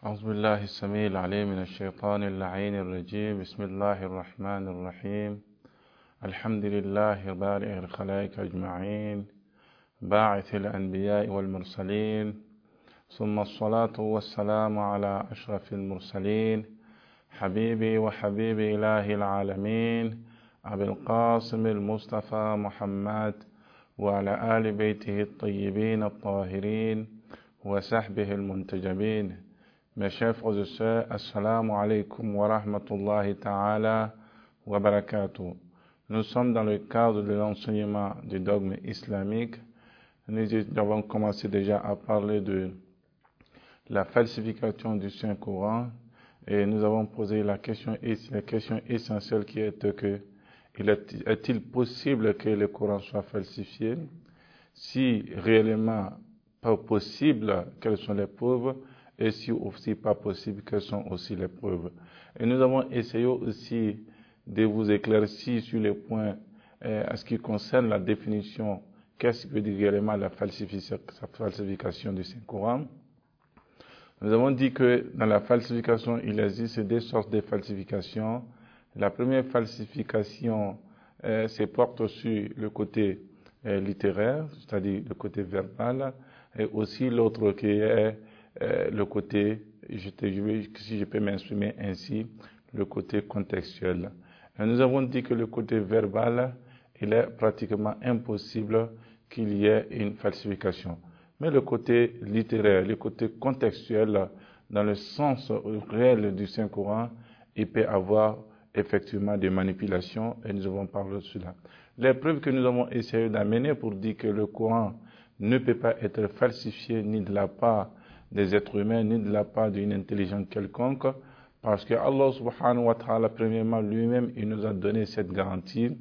أعوذ بالله السميع العليم من الشيطان اللعين الرجيم. بسم الله الرحمن الرحيم. الحمد لله بارئ الخلائق أجمعين، باعث الأنبياء والمرسلين، ثم الصلاة والسلام على أشرف المرسلين، حبيبي وحبيب إله العالمين أبي القاسم المصطفى محمد وعلى آل بيته الطيبين الطاهرين وصحبه المنتجبين. Mes chers frères et sœurs, assalamu alaikum wa rahmatullahi ta'ala wa barakatuh. Nous sommes dans le cadre de l'enseignement du dogme islamique. Nous avons commencé déjà à parler de la falsification du Saint-Coran et nous avons posé la question essentielle qui est que est-il possible que le Coran soit falsifié? Si réellement pas possible, quelles sont les preuves? Et si aussi pas possible, quelles sont aussi les preuves? Et nous avons essayé aussi de vous éclaircir sur les points à ce qui concerne la définition, qu'est-ce que veut dire réellement la falsification du Saint-Coran. Nous avons dit que dans la falsification, il existe deux sortes de falsifications. La première falsification se porte sur le côté littéraire, c'est-à-dire le côté verbal, et aussi l'autre qui est le côté, si je peux m'exprimer ainsi, le côté contextuel. Et nous avons dit que le côté verbal, il est pratiquement impossible qu'il y ait une falsification. Mais le côté littéraire, le côté contextuel, dans le sens réel du Saint-Coran, il peut avoir effectivement des manipulations, et nous avons parlé de cela. Les preuves que nous avons essayé d'amener pour dire que le Coran ne peut pas être falsifié ni de la part des êtres humains, ni de la part d'une intelligence quelconque, parce que Allah subhanahu wa ta'ala, premièrement, lui-même, il nous a donné cette garantie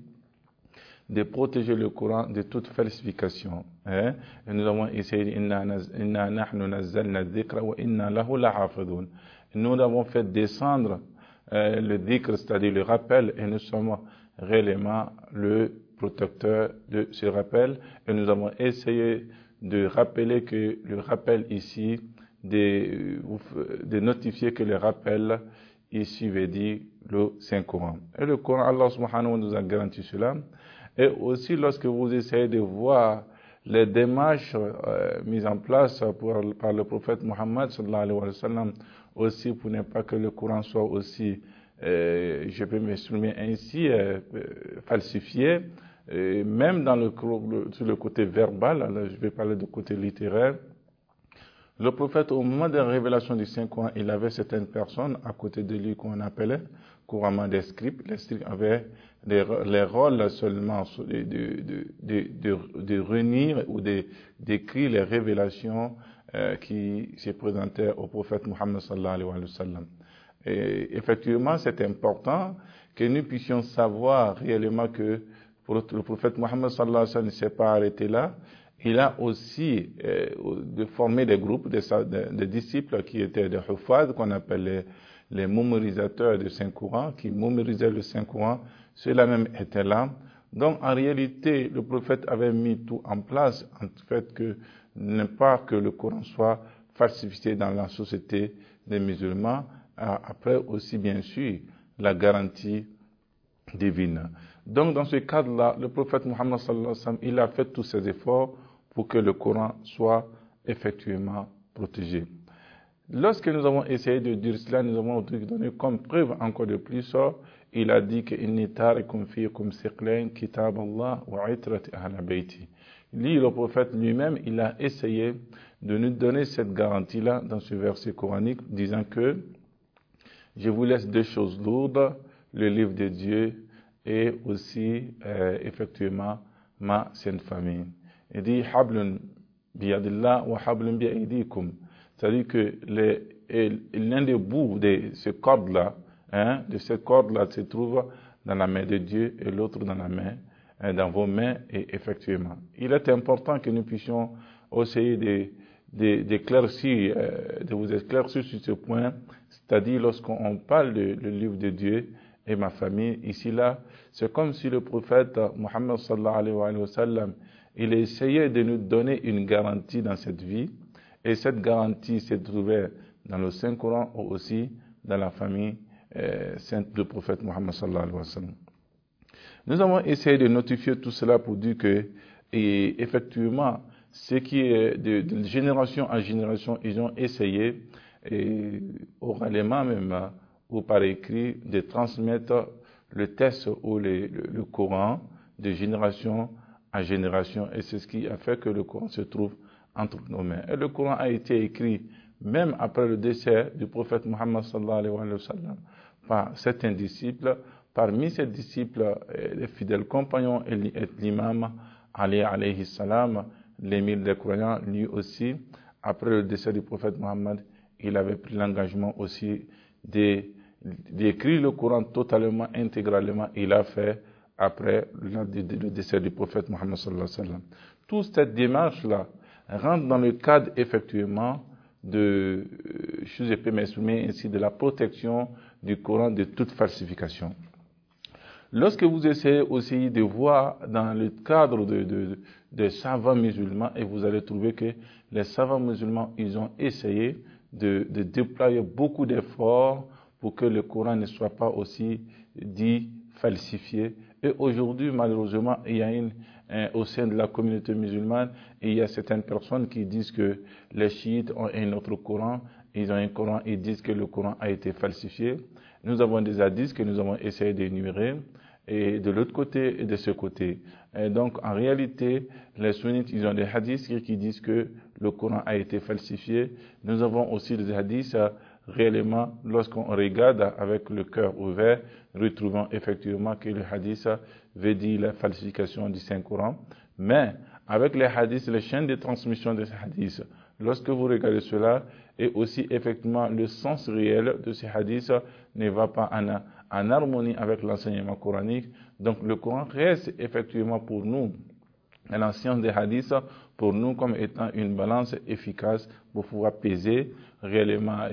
de protéger le Coran de toute falsification. Et nous avons essayé, inna nahnu nazzalna dhikra wa inna lahu lahafidun. Nous avons fait descendre le dhikr, c'est-à-dire le rappel, et nous sommes réellement le protecteur de ce rappel, et nous avons essayé de rappeler que le rappel ici, de notifier que le rappel ici veut dire le Saint-Coran. Et le Coran, Allah subhanahu wa ta'ala nous a garanti cela. Et aussi lorsque vous essayez de voir les démarches mises en place par le prophète Muhammad sallallahu alayhi wa sallam, aussi pour ne pas que le Coran soit aussi, je peux m'exprimer ainsi, falsifié, même sur le côté verbal, alors je vais parler du côté littéraire. Le prophète, au moment de la révélation du Saint-Coran, il avait certaines personnes à côté de lui qu'on appelait couramment des scribes. Les scribes avaient les rôles seulement de réunir ou d'écrire les révélations qui se présentaient au prophète Muhammad sallallahu alayhi wa sallam. Et effectivement, c'est important que nous puissions savoir réellement que le prophète Muhammad sallallahu alayhi wa sallam ne s'est pas arrêté là. Il a aussi formé des groupes de disciples qui étaient des hufad, qu'on appelle les mémorisateurs du Saint-Coran, qui mémorisaient le Saint-Coran. Ceux-là même étaient là. Donc, en réalité, le prophète avait mis tout en place, en fait, que ne pas que le Coran soit falsifié dans la société des musulmans. Après aussi, bien sûr, la garantie divine. Donc, dans ce cadre-là, le prophète Muhammad sallallahu alayhi wa sallam, il a fait tous ses efforts pour que le Coran soit effectivement protégé. Lorsque nous avons essayé de dire cela, nous avons donné comme preuve encore de plus, il a dit que inni tarikum fiikum thiqlayn kitab Allah wa itrat ahla bayti. Lui, le prophète lui-même, il a essayé de nous donner cette garantie-là dans ce verset coranique, disant que je vous laisse deux choses lourdes, le livre de Dieu et aussi effectivement ma sainte famille. Il dit hablun biyadillah wa hablun biaydikum. C'est-à-dire que l'un des bouts de ce corde-là, de cette corde-là se trouve dans la main de Dieu et l'autre dans la main, dans vos mains, et effectivement. Il est important que nous puissions essayer d'éclaircir, de vous éclaircir sur ce point, c'est-à-dire lorsqu'on parle du livre de Dieu et ma famille, ici là, c'est comme si le prophète Muhammad sallallahu alayhi wa sallam, il essayait de nous donner une garantie dans cette vie, Et cette garantie se trouvait dans le Saint-Coran ou aussi dans la famille sainte du prophète Mohammed sallallahu alayhi wa sallam. Nous avons essayé de notifier tout cela pour dire que, et effectivement, ce qui est de génération en génération, ils ont essayé, oralement même, ou par écrit, de transmettre le texte ou le Coran de génération en génération. Et c'est ce qui a fait que le Coran se trouve entre nos mains. Et le Coran a été écrit même après le décès du prophète Mohammed sallallahu alayhi wa sallam par certains disciples. Parmi ces disciples, les fidèles compagnons et l'imam Ali alayhi salam, l'émir des croyants, lui aussi, après le décès du prophète Mohammed, il avait pris l'engagement aussi d'écrire le Coran totalement, intégralement. Il a fait après le décès du prophète Mohammed sallallahu alayhi wa sallam. Toute cette démarche-là rentre dans le cadre effectivement de, je peux m'exprimer ainsi, de la protection du Coran de toute falsification. Lorsque vous essayez aussi de voir dans le cadre des savants musulmans, et vous allez trouver que les savants musulmans, ils ont essayé de déployer beaucoup d'efforts pour que le Coran ne soit pas aussi dit falsifié. Et aujourd'hui, malheureusement, il y a au sein de la communauté musulmane, il y a certaines personnes qui disent que les chiites ont un autre Coran, ils ont un Coran, ils disent que le Coran a été falsifié. Nous avons des hadiths que nous avons essayé d'énumérer, et de l'autre côté et de ce côté. Et donc, en réalité, les sunnites, ils ont des hadiths qui disent que le Coran a été falsifié. Nous avons aussi des hadiths réellement, lorsqu'on regarde avec le cœur ouvert, retrouvons effectivement que le hadith veut dire la falsification du Saint-Coran. Mais, avec les hadiths, les chaînes de transmission de ces hadiths, lorsque vous regardez cela, et aussi effectivement le sens réel de ces hadiths ne va pas en harmonie avec l'enseignement coranique. Donc le Coran reste effectivement pour nous, et la science des hadiths, pour nous comme étant une balance efficace pour pouvoir peser réellement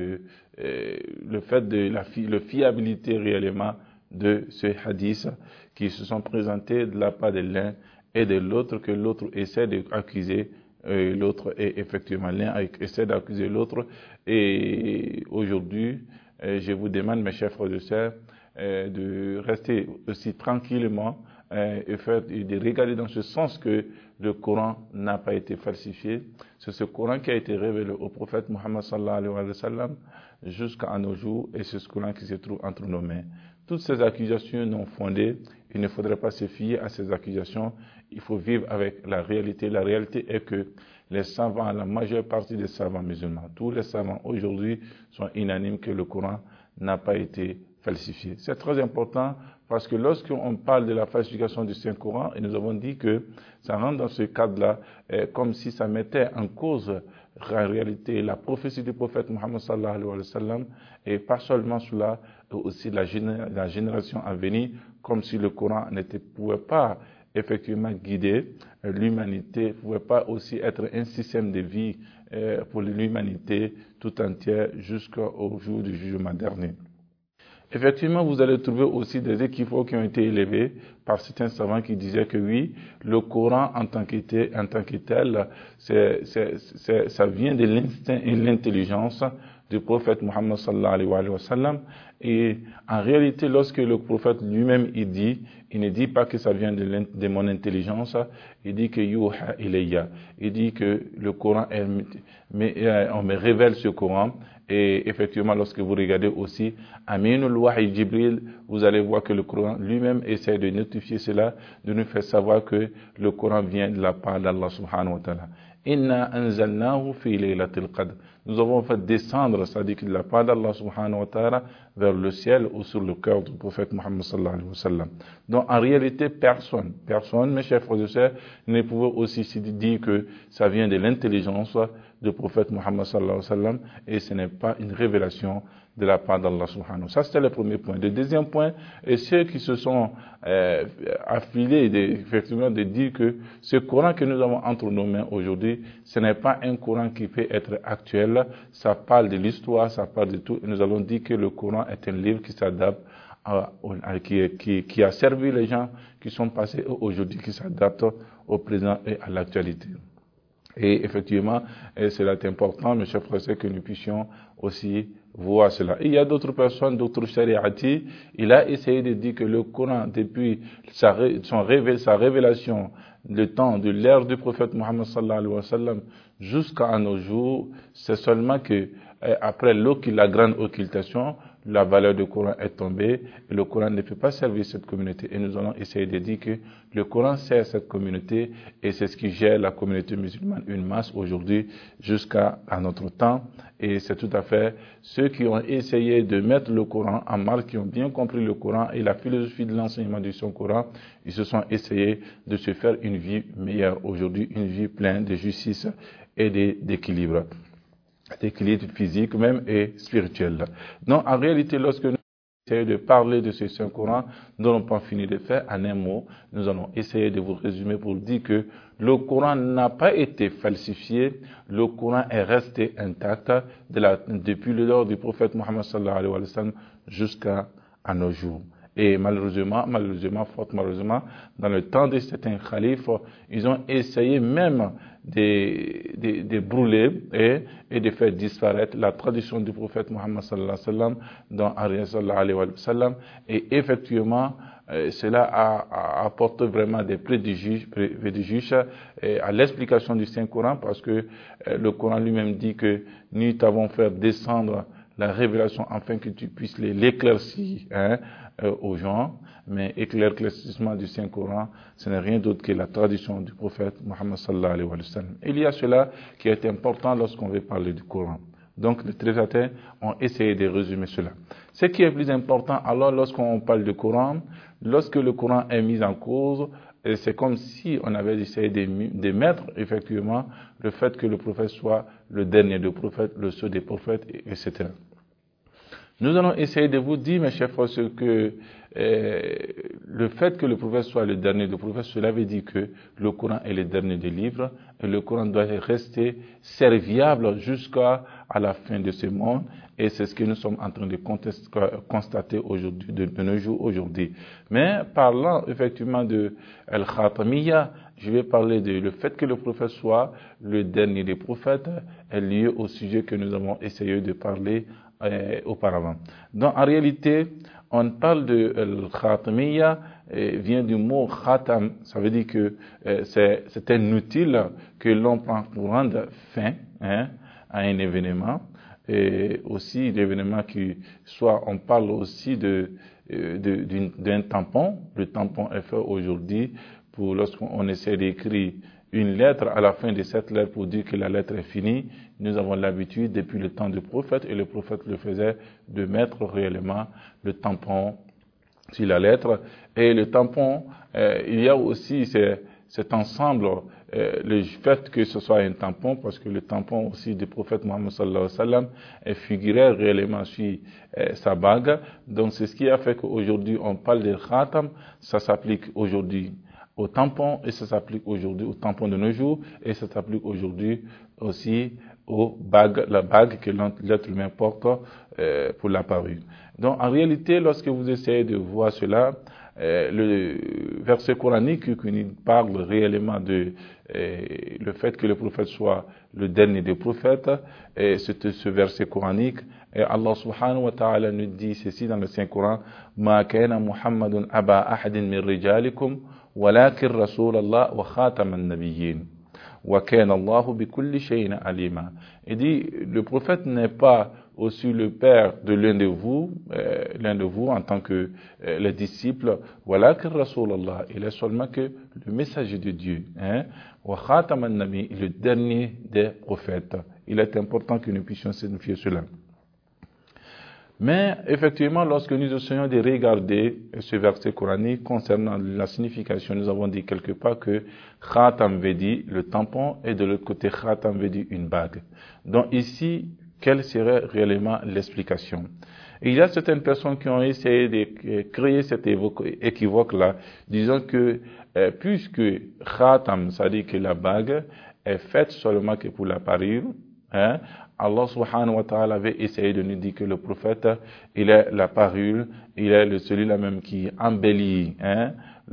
le fait de la fiabilité réellement de ces hadiths qui se sont présentés de la part de l'un et de l'autre, que l'autre essaie d'accuser l'autre, et effectivement l'un essaie d'accuser l'autre. Et aujourd'hui, je vous demande, mes chers frères et sœurs, de rester aussi tranquillement et de regarder dans ce sens que le Coran n'a pas été falsifié. C'est ce Coran qui a été révélé au prophète Mohammed sallallahu alayhi wa sallam jusqu'à nos jours, et c'est ce Coran qui se trouve entre nos mains. Toutes ces accusations non fondées, il ne faudrait pas se fier à ces accusations. Il faut vivre avec la réalité. La réalité est que les savants, la majeure partie des savants musulmans, tous les savants aujourd'hui sont unanimes que le Coran n'a pas été falsifié. C'est très important parce que lorsqu'on parle de la falsification du Saint-Coran, et nous avons dit que ça rentre dans ce cadre-là, comme si ça mettait en cause en réalité la prophétie du prophète Mohammed sallallahu alayhi wa sallam, et pas seulement cela, aussi la génération à venir, comme si le Coran ne pouvait pas effectivement guider l'humanité, ne pouvait pas aussi être un système de vie pour l'humanité tout entière jusqu'au jour du jugement dernier. Effectivement, vous allez trouver aussi des équivoques qui ont été élevés par certains savants qui disaient que oui, le Coran en tant que tel, ça vient de l'instinct et l'intelligence du prophète Mohammed sallallahu alayhi wa sallam. Et en réalité, lorsque le prophète lui-même il ne dit pas que ça vient de mon intelligence, il dit que yuha ilayya, il dit que le Coran, on me révèle ce Coran. Et effectivement, lorsque vous regardez aussi Aminul Wahy Jibril, vous allez voir que le Coran lui-même essaie de notifier cela, de nous faire savoir que le Coran vient de la part d'Allah subhanahu wa ta'ala. Inna anzalnahu fi laylatil qadr. Nous avons fait descendre, c'est-à-dire de la part d'Allah subhanahu wa ta'ala, vers le ciel ou sur le cœur du prophète Mohammed sallallahu alayhi wa sallam. Donc en réalité, personne, mes chers frères et sœurs, ne pouvait aussi se dire que ça vient de l'intelligence du prophète Mohammed sallallahu alayhi wa sallam, et ce n'est pas une révélation de la part d'Allah subhanahu wa ta'ala. Ça, c'était le premier point. Le deuxième point, et ceux qui se sont affilés effectivement de dire que ce Coran que nous avons entre nos mains aujourd'hui, ce n'est pas un Coran qui peut être actuel, ça parle de l'histoire, ça parle de tout, et nous avons dit que le Coran est un livre qui s'adapte qui a servi les gens qui sont passés aujourd'hui, qui s'adaptent au présent et à l'actualité. Et effectivement, cela est important, mes chers frères, que nous puissions aussi voir cela. Et il y a d'autres personnes, d'autres shari'ati, il a essayé de dire que le Coran, depuis sa révélation, le temps de l'ère du prophète Mohammed sallallahu alayhi wa sallam, jusqu'à nos jours, c'est seulement que après la grande occultation, la valeur du Coran est tombée et le Coran ne peut pas servir cette communauté. Et nous allons essayer de dire que le Coran sert cette communauté et c'est ce qui gère la communauté musulmane, une masse aujourd'hui jusqu'à notre temps. Et c'est tout à fait ceux qui ont essayé de mettre le Coran en marche, qui ont bien compris le Coran et la philosophie de l'enseignement du Saint-Coran, ils se sont essayés de se faire une vie meilleure aujourd'hui, une vie pleine de justice et d'équilibre physique même et spirituel. Donc, en réalité, lorsque nous essayons de parler de ce Saint-Coran, nous n'allons pas finir de faire en un mot. Nous allons essayer de vous résumer pour dire que le Coran n'a pas été falsifié, le Coran est resté intact depuis l'heure du prophète Mohammed sallallahu alayhi wa sallam jusqu'à nos jours. Et malheureusement, fort malheureusement, dans le temps de certains khalifes, ils ont essayé même de brûler et de faire disparaître la tradition du prophète Mohammed sallallahu alayhi wa sallam dans Ariya sallallahu alayhi wa sallam. Et effectivement, cela a apporté vraiment des préjudices à l'explication du Saint-Coran parce que le Coran lui-même dit que nous t'avons fait descendre la révélation afin que tu puisses l'éclaircir aux gens, mais l'éclaircissement du Saint-Coran, ce n'est rien d'autre que la tradition du prophète Mohammed sallallahu alayhi wa sallam. Il y a cela qui est important lorsqu'on veut parler du Coran. Donc les traducteurs ont essayé de résumer cela. Ce qui est plus important alors lorsqu'on parle du Coran, lorsque le Coran est mis en cause, c'est comme si on avait essayé de mettre effectivement le fait que le prophète soit le dernier des prophètes, le seul des prophètes, etc. Nous allons essayer de vous dire, mes chers frères, que le fait que le prophète soit le dernier des prophètes, cela veut dire que le Coran est le dernier des livres et le Coran doit rester serviable jusqu'à la fin de ce monde. Et c'est ce que nous sommes en train de constater aujourd'hui, de nos jours aujourd'hui. Mais parlant effectivement de Al-Khatamiyya, je vais parler de le fait que le prophète soit le dernier des prophètes est lié au sujet que nous avons essayé de parler auparavant. Donc en réalité, on parle de Al-Khatamiyya, vient du mot Khatam, ça veut dire que c'est un outil que l'on prend pour rendre fin à un événement. Et aussi l'événement on parle aussi d'un tampon. Le tampon est fait aujourd'hui pour lorsqu'on essaie d'écrire une lettre à la fin de cette lettre pour dire que la lettre est finie. Nous avons l'habitude depuis le temps du prophète et le prophète le faisait de mettre réellement le tampon sur la lettre. Et le tampon, il y a aussi cet ensemble, le fait que ce soit un tampon, parce que le tampon aussi du prophète Mohammed sallallahu alayhi wa sallam figurait réellement sur sa bague. Donc c'est ce qui a fait qu'aujourd'hui on parle de khatam, ça s'applique aujourd'hui au tampon et ça s'applique aujourd'hui au tampon de nos jours et ça s'applique aujourd'hui aussi aux bagues, la bague que l'être humain porte pour la parure. Donc en réalité, lorsque vous essayez de voir cela, le verset coranique qui nous parle réellement de le fait que le prophète soit le dernier des prophètes, c'est ce verset coranique. Et Allah subhanahu wa ta'ala nous dit ceci dans le Saint-Coran: Ma kana Muhammadun aba ahadin min rijalikum walakin Rasulallah wa khataman nabiyyin. Wa kana Allahu bi kulli shay'in alima. Il dit, le prophète n'est pas aussi le père de l'un de vous en tant que les disciples. Voilà que Rasulallah, il est seulement que le messager de Dieu. Wa khataman nabi, le dernier des prophètes. Il est important que nous puissions signifier cela. Mais effectivement, lorsque nous essayons de regarder ce verset coranique concernant la signification, nous avons dit quelque part que khatam veut dire le tampon et de l'autre côté khatam veut dire une bague. Donc ici, quelle serait réellement l'explication? Il y a certaines personnes qui ont essayé de créer cet équivoque-là, disant que puisque khatam, c'est-à-dire que la bague est faite seulement que pour la parure, hein, Allah subhanahu wa ta'ala avait essayé de nous dire que le prophète, il est la parure, il est celui-là même qui embellit, hein,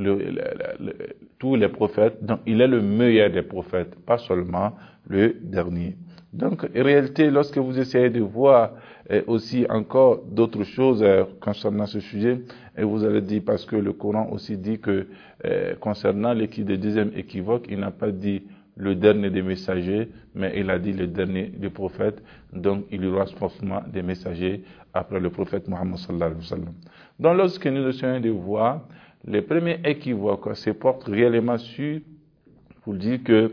tous les prophètes, donc il est le meilleur des prophètes, pas seulement le dernier. Donc, en réalité, lorsque vous essayez de voir aussi encore d'autres choses concernant ce sujet, et vous allez dire, parce que le Coran aussi dit que concernant le deuxième équivoque, il n'a pas dit le dernier des messagers, mais il a dit le dernier des prophètes, donc il y aura forcément des messagers après le prophète Mohammed sallallahu alayhi wa sallam. Donc, lorsque nous essayons de voir, les premiers équivoques se portent réellement sur, pour dire que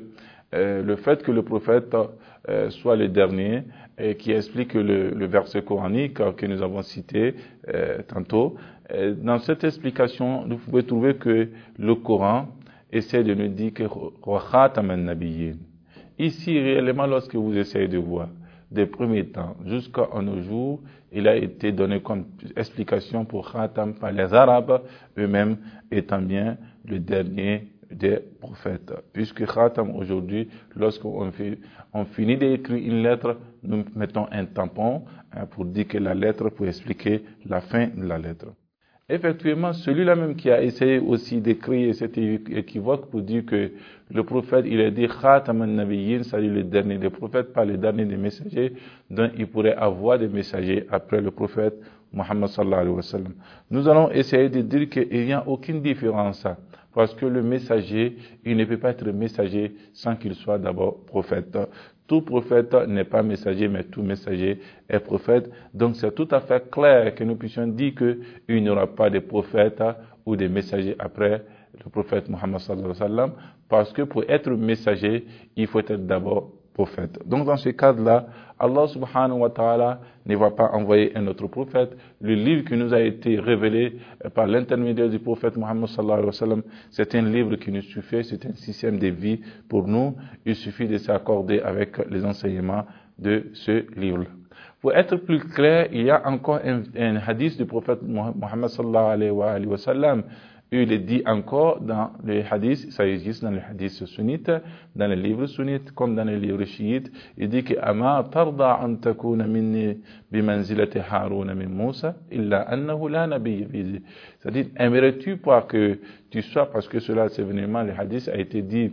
le fait que le prophète soit le dernier, et qui explique le verset coranique que nous avons cité tantôt. Dans cette explication, vous pouvez trouver que le Coran essaie de nous dire que Khatam an-Nabiyyin. Ici, réellement, lorsque vous essayez de voir, des premiers temps jusqu'à nos jours, il a été donné comme explication pour Khatam par les Arabes eux-mêmes, étant bien le dernier des prophètes. Puisque Khatam aujourd'hui, lorsqu'on finit d'écrire une lettre, nous mettons un tampon pour dire que la lettre, pour expliquer la fin de la lettre. Effectivement, celui-là même qui a essayé aussi d'écrire cet équivoque pour dire que le prophète, il a dit Khatam an-Nabiyyin, c'est-à-dire le dernier des prophètes, pas le dernier des messagers, donc il pourrait avoir des messagers après le prophète Muhammad sallallahu alayhi wa sallam. Nous allons essayer de dire qu'il n'y a aucune différence. Parce que le messager, il ne peut pas être messager sans qu'il soit d'abord prophète. Tout prophète n'est pas messager, mais tout messager est prophète. Donc c'est tout à fait clair que nous puissions dire qu'il n'y aura pas de prophète ou de messagers après le prophète Muhammad sallallahu alayhi wa sallam. Parce que pour être messager, il faut être d'abord prophète. Donc dans ce cadre-là, Allah subhanahu wa ta'ala ne va pas envoyer un autre prophète. Le livre qui nous a été révélé par l'intermédiaire du prophète Muhammad sallallahu alayhi wa sallam, c'est un livre qui nous suffit, c'est un système de vie pour nous. Il suffit de s'accorder avec les enseignements de ce livre. Pour être plus clair, il y a encore un hadith du prophète Muhammad sallallahu alayhi wa sallam. Il est dit encore dans les hadiths, ça existe dans les hadiths sunnites, dans les livres sunnites, comme dans les livres chiites. Il dit que Ama tarda an takuna minni bimanzilati Harun min Musa illa annahu la nabiyya bihi. C'est-à-dire, aimerais-tu pas que tu sois, parce que cela, c'est vraiment, le hadith a été dit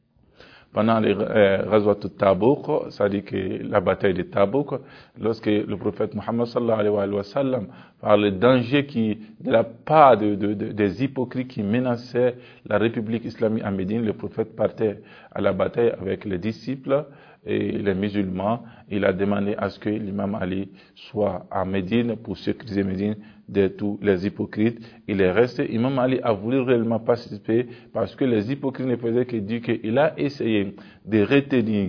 pendant les Ghazwat Tabouk, c'est-à-dire que la bataille de Tabouk, lorsque le prophète Muhammad sallallahu alayhi wa sallam parle du danger de la part des hypocrites qui menaçaient la République islamique à Médine, le prophète partait à la bataille avec les disciples et les musulmans. Il a demandé à ce que l'imam Ali soit à Médine pour sécuriser Médine de tous les hypocrites. Il est resté. Imam Ali a voulu réellement participer parce que les hypocrites ne faisaient que dire qu'il a essayé de retenir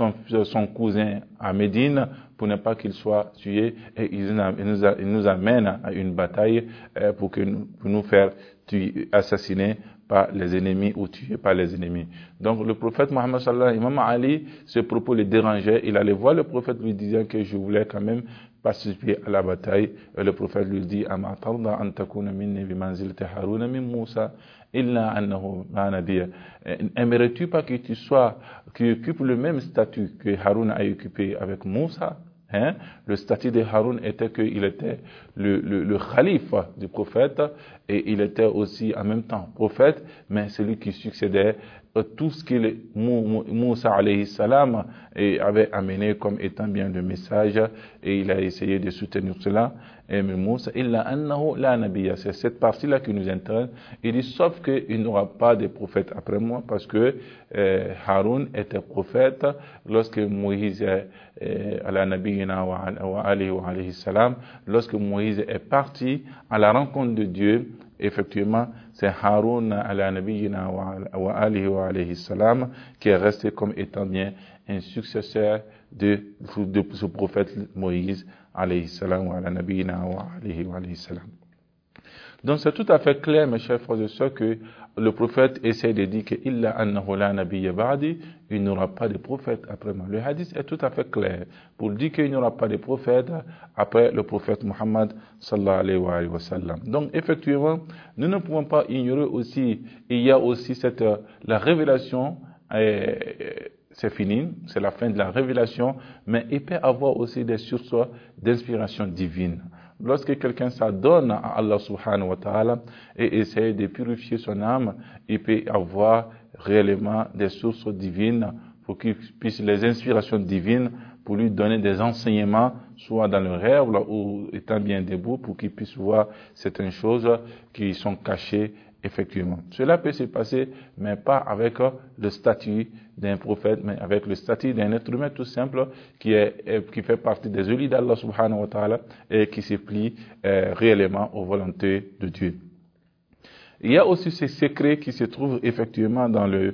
son cousin à Médine pour ne pas qu'il soit tué, et il nous amène à une bataille pour nous faire assassiner par les ennemis ou tuer par les ennemis. Donc le prophète Muhammad sallallahu alayhi wa sallam, Imam Ali, ce propos le dérangeait. Il allait voir le prophète lui disant que je voulais quand même participer à la bataille. Et le prophète lui dit Ama tarda an takuna minni bimanzilati Harun min Musa illa annahu la nabiyya. Aimerais-tu pas que tu sois, qui occupe le même statut que Harun a occupé avec Moussa? Hein? Le statut de Haroun était qu'il était le khalife du prophète et il était aussi en même temps prophète, mais celui qui succédait tout ce que Moussa alayhi salam avait amené comme étant bien le message, et il a essayé de soutenir cela. Et Moussa, illa annahu la nabiyya, c'est cette partie-là qui nous intéresse. Il dit sauf qu'il n'y aura pas de prophète après moi, parce que Haroun était prophète lorsque Moïse ala nabiyyina wa alayhi salam, lorsque Moïse est parti à la rencontre de Dieu. Effectivement, c'est Haroun ala nabiyyina wa alayhi salam qui est resté comme étant bien un successeur de ce prophète Moïse alayhi salam wa ala nabiyyina wa alayhi salam. Donc c'est tout à fait clair, mes chers frères et sœurs, que le prophète essaie de dire que illa annahu la nabiyya ba'di, il n'y aura pas de prophète après moi. Le hadith est tout à fait clair pour dire qu'il n'y aura pas de prophète après le prophète Muhammad sallallahu alayhi wa sallam. Donc effectivement, nous ne pouvons pas ignorer aussi, il y a aussi la révélation, c'est fini, c'est la fin de la révélation, mais il peut avoir aussi des sources d'inspiration divine. Lorsque quelqu'un s'adonne à Allah subhanahu wa ta'ala et essaie de purifier son âme, il peut avoir réellement des sources divines pour qu'il puisse, les inspirations divines, pour lui donner des enseignements, soit dans le rêve ou étant bien debout, pour qu'il puisse voir certaines choses qui sont cachées effectivement. Cela peut se passer, mais pas avec le statut d'un prophète, mais avec le statut d'un être humain tout simple qui fait partie des élus d'Allah subhanahu wa ta'ala et qui se plie réellement aux volontés de Dieu. Il y a aussi ces secrets qui se trouvent effectivement dans le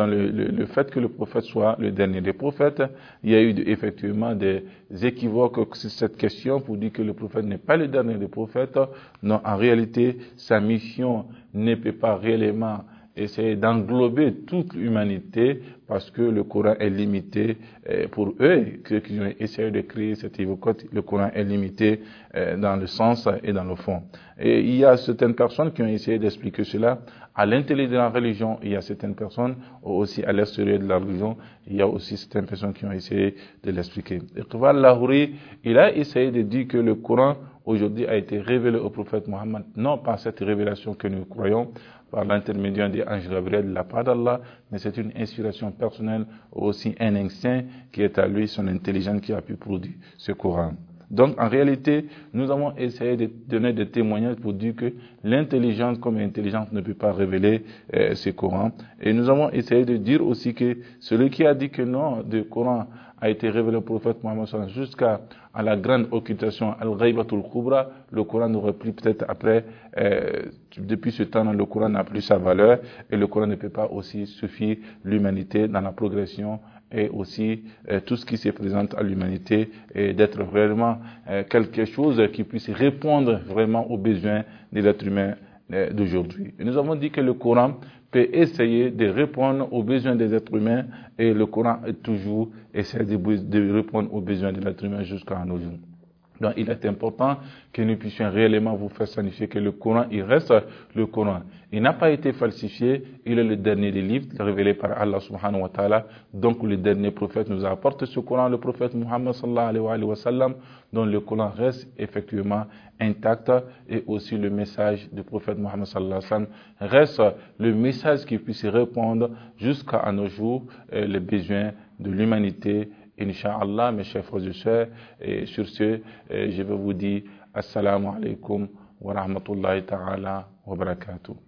fait que le prophète soit le dernier des prophètes. Il y a eu effectivement des équivoques sur cette question pour dire que le prophète n'est pas le dernier des prophètes. Non, en réalité, sa mission ne peut pas réellement essayer d'englober toute l'humanité parce que le Coran est limité pour eux, ceux qui ont essayé de créer cette évocote, le Coran est limité dans le sens et dans le fond. Et il y a certaines personnes qui ont essayé d'expliquer cela à l'intérieur de la religion, il y a certaines personnes aussi à l'extérieur de la religion, il y a aussi certaines personnes qui ont essayé de l'expliquer. Iqbal Lahori, il a essayé de dire que le Coran aujourd'hui a été révélé au prophète Mohammed, non par cette révélation que nous croyons, par l'intermédiaire des anges Gabriel de la part d'Allah, mais c'est une inspiration personnelle, aussi un instinct qui est à lui, son intelligence qui a pu produire ce Coran. Donc en réalité, nous avons essayé de donner des témoignages pour dire que l'intelligence comme intelligence ne peut pas révéler ce Coran. Et nous avons essayé de dire aussi que celui qui a dit que non, le Coran a été révélé au prophète Mohammed jusqu'à la grande occultation, Al-Ghaibatul Kubra, le Coran nous replie peut-être après, depuis ce temps, le Coran n'a plus sa valeur et le Coran ne peut pas aussi suffire l'humanité dans la progression et aussi tout ce qui se présente à l'humanité et d'être vraiment quelque chose qui puisse répondre vraiment aux besoins de l'être humain d'aujourd'hui. Et nous avons dit que le Coran peut essayer de répondre aux besoins des êtres humains et le Coran est toujours essaie de répondre aux besoins de l'être humain jusqu'à nos jours. Donc il est important que nous puissions réellement vous faire signifier que le Coran, il reste le Coran. Il n'a pas été falsifié, il est le dernier des livres révélés par Allah subhanahu wa ta'ala. Donc le dernier prophète nous apporte ce Coran, le prophète Muhammad sallallahu alayhi wa sallam, dont le Coran reste effectivement intact et aussi le message du prophète Muhammad sallallahu alayhi wa sallam reste le message qui puisse répondre jusqu'à nos jours les besoins de l'humanité. Inch'Allah, mes chers frères et sœurs, et sur ce, je vais vous dire Assalamu alaikum wa rahmatullahi ta'ala wa barakatuh.